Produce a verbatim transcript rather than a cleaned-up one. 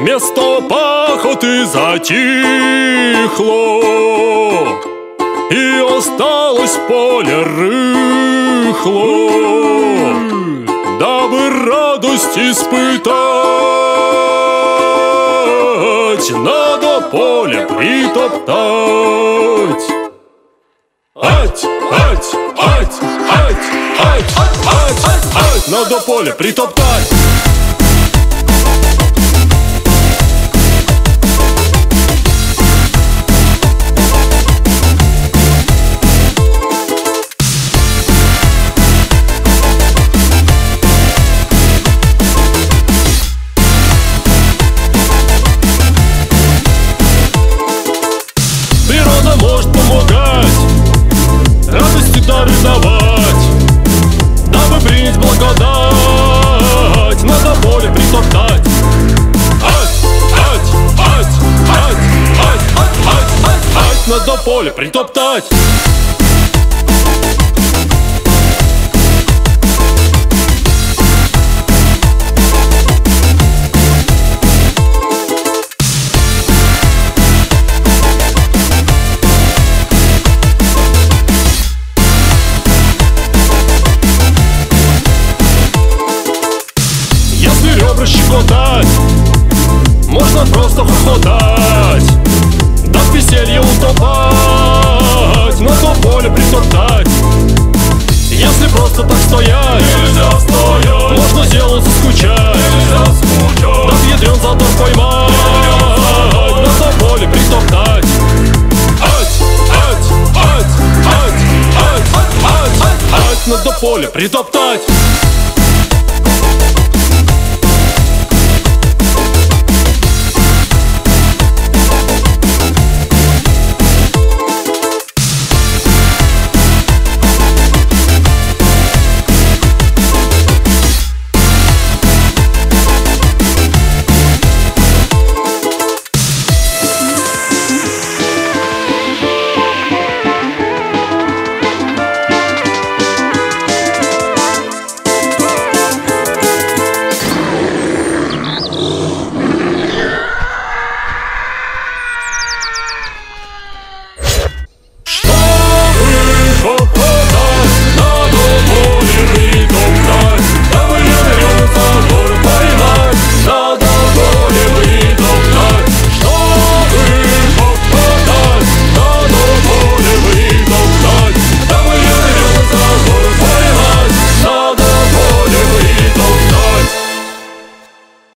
Место пахоты затихло, и осталось поле рыхло. Дабы радость испытать, надо поле притоптать. Ать, ать, ать, ать, ать, ать, ать, надо поле притоптать. Природа может помогать, радости дары давать. Дабы принять благодать, надо поле притоптать. Ать, ать, ать, ать, ать, ать, ать, ать, ать, надо поле притоптать. Ребра щекотать, можно просто хохотать, да в веселье утопать, на то поле притоптать. Если просто так стоять, нельзя стоять, можно сделаться скучать, нельзя скучать, да в ядрен затор поймать, на то поле притоптать. Ать, ать, ать, ать, ать, ать, ать, ать, на то поле притоптать.